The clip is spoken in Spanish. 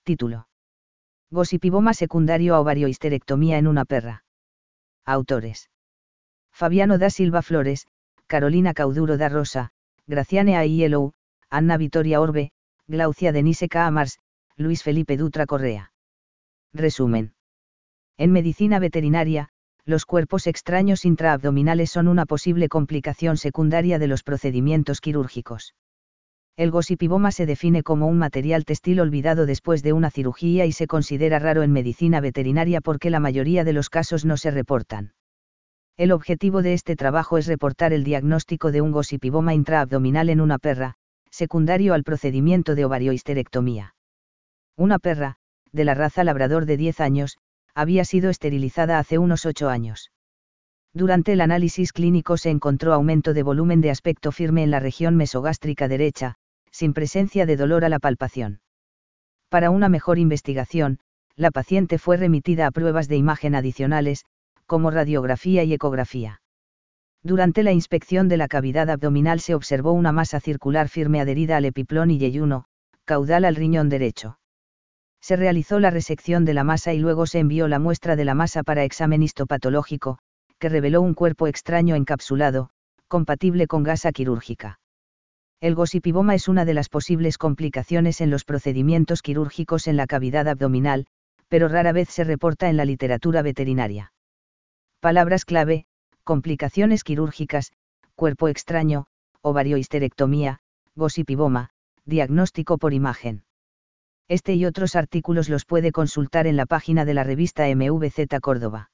Título. Gosipiboma secundario a ovariohisterectomía en una perra. Autores. Fabiano da Silva Flores, Carolina Cauduro da Rosa, Graciane Aielou, Anna Vitoria Orbe, Glaucia Denise Caamars, Luis Felipe Dutra Correa. Resumen. En medicina veterinaria, los cuerpos extraños intraabdominales son una posible complicación secundaria de los procedimientos quirúrgicos. El gosipiboma se define como un material textil olvidado después de una cirugía y se considera raro en medicina veterinaria porque la mayoría de los casos no se reportan. El objetivo de este trabajo es reportar el diagnóstico de un gosipiboma intraabdominal en una perra, secundario al procedimiento de ovariohisterectomía. Una perra, de la raza labrador de 10 años, había sido esterilizada hace unos 8 años. Durante el análisis clínico se encontró aumento de volumen de aspecto firme en la región mesogástrica derecha, sin presencia de dolor a la palpación. Para una mejor investigación, la paciente fue remitida a pruebas de imagen adicionales, como radiografía y ecografía. Durante la inspección de la cavidad abdominal se observó una masa circular firme adherida al epiplón y yeyuno, caudal al riñón derecho. Se realizó la resección de la masa y luego se envió la muestra de la masa para examen histopatológico, que reveló un cuerpo extraño encapsulado, compatible con gasa quirúrgica. El gosipiboma es una de las posibles complicaciones en los procedimientos quirúrgicos en la cavidad abdominal, pero rara vez se reporta en la literatura veterinaria. Palabras clave: complicaciones quirúrgicas, cuerpo extraño, ovariohisterectomía, gosipiboma, diagnóstico por imagen. Este y otros artículos los puede consultar en la página de la revista MVZ Córdoba.